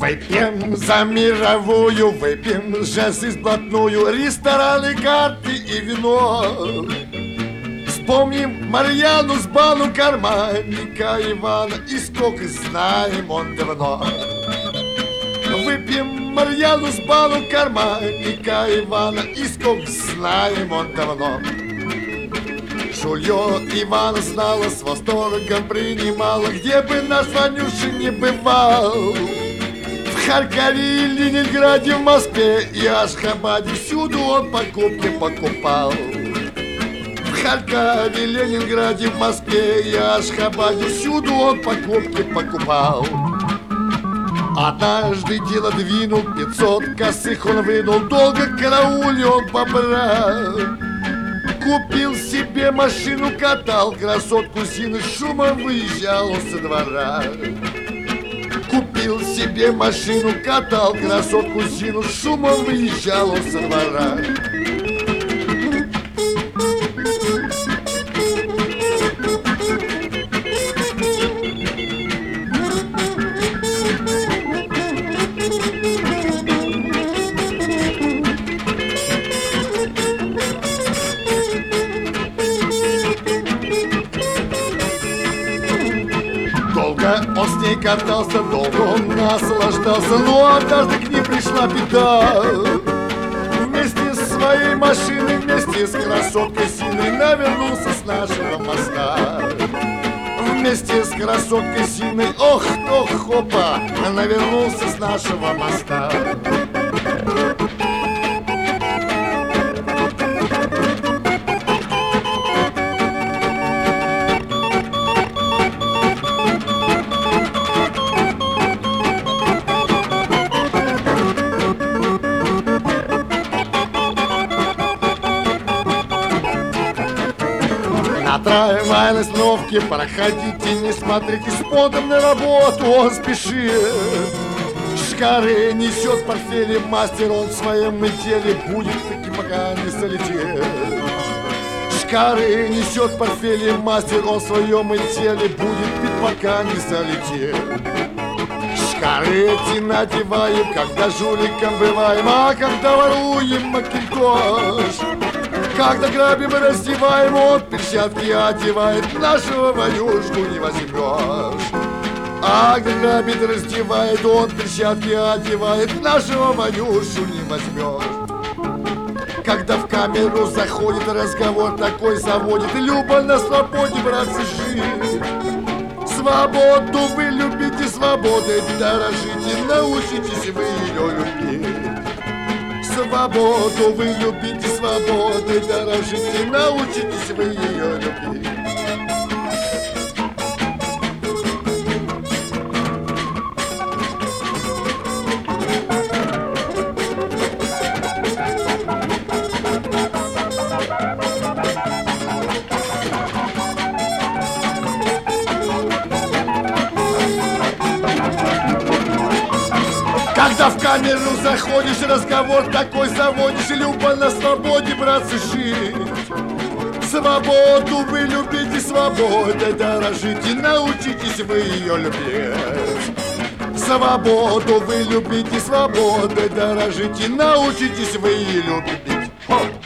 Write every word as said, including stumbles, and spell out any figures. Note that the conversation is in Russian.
Выпьем за мировую, выпьем жизнь сплотную, рестораны, карты и вино. Вспомним Марьяну с балу, карманника Ивана, и сколько знаем он давно. Выпьем Марьяну с балу, карманника Ивана, и сколько знаем он давно. Жулье Ивана знала, с восторгом принимала, где бы наш Ванюша не бывал. В Харькове, Ленинграде, в Москве и Ашхабаде, всюду он покупки покупал. В Харькове, Ленинграде, в Москве и Ашхабаде, всюду он покупки покупал. Однажды дело двинул, пятьсот косых он вынул, долго карауле он побрал. Купил себе машину, катал красотку Зины, шумом выезжал он со двора. Купил себе машину, катал красотку Зину, шумом выезжал он со двора. Он с ней катался, долго он наслаждался, но однажды к ней пришла беда. Вместе с своей машиной, вместе с красоткой Зиной навернулся с нашего моста. Вместе с красоткой Зиной, ох, ох, хопа, навернулся с нашего моста. На трамвайной остановке проходите, не смотрите, с потом на работу он спешит. Шкары несет в портфеле мастер, он в своем деле будет таки, пока не залетит. Шкары несет в портфеле мастер, он в своем деле будет пить, пока не залетит. Шкары эти надеваем, когда жуликом бываем, а когда воруем макинтош. Когда грабим и раздеваем, он перчатки одевает, нашего Ванюшку не возьмешь. А когда грабит и раздевает, он перчатки одевает, нашего Ванюшу не возьмешь. Когда в камеру заходит, разговор такой заводит, Люба на свободе, братцы, жить. Свободу вы любите, свободой дорожите, научитесь вы ее любить. Свободу вы любите, свободой дорожите, научитесь вы ее любить. Когда в камеру заходишь, разговор такой заводишь, Люба на свободе, братцы, жить. Свободу вы любите, свободой дорожите, научитесь вы ее любить. Свободу вы любите, свободой дорожите, научитесь вы ее любить. Хо!